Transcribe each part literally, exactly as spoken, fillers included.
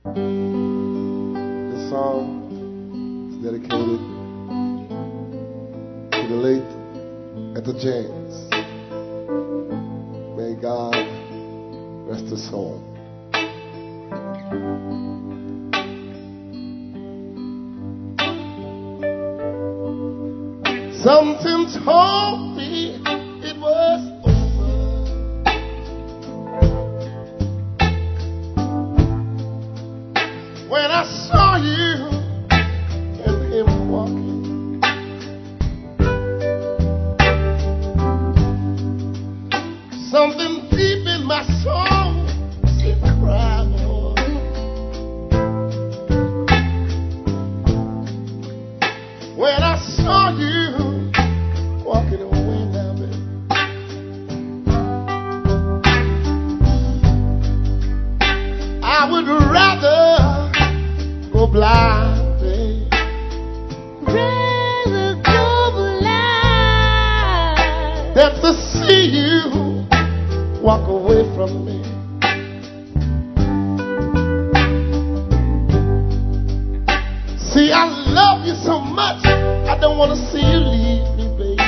This song is dedicated to the late Etta James. May God rest his soul. Something told me it was over when I saw you and him walking. Something deep in my soul said, cry, boy. When I saw you walking away now, baby, I would rather go blind, baby. Rather go blind Than to see you walk away from me. See, I love you so much, I don't want to see you leave me, baby.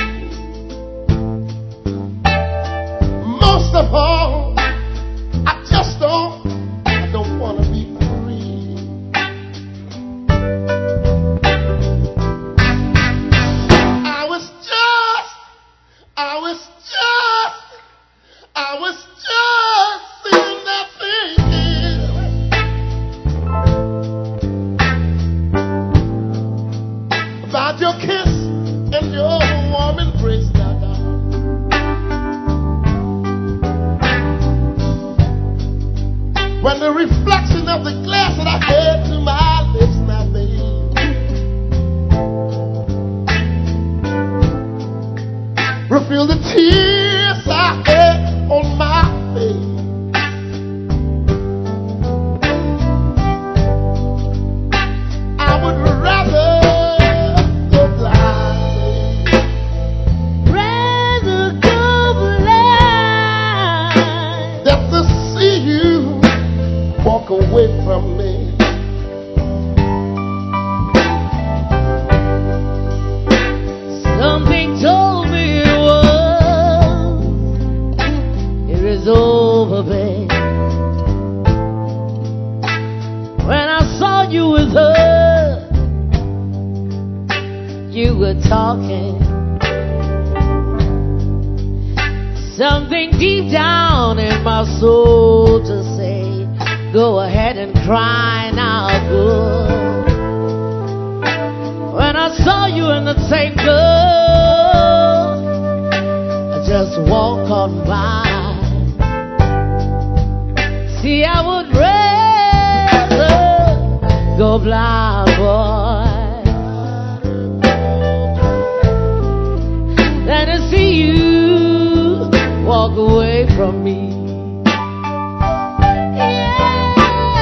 Most of all, I just don't, I don't want to be free. I was just, I was just, I was just sitting there thinking about your kiss and your warm embrace now, darling. When the reflection of the glass that I had to my lips now, baby, refill the tears I had on my face. I would rather go blind, Rather go blind than to see you walk away from me. Something told me it was, it was over, babe. When I saw you with her, you were talking. Something deep down in my soul to say, go ahead and cry now, good. When I saw you and the same girl, I just walk on by. See, I would rather go blind, boy, than to see you walk away from me. Yeah.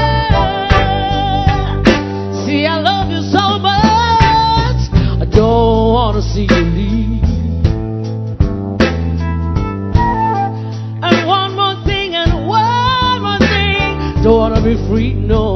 See, I love you so much, I don't want to see you leave. And one more thing, and one more thing, don't want to be free no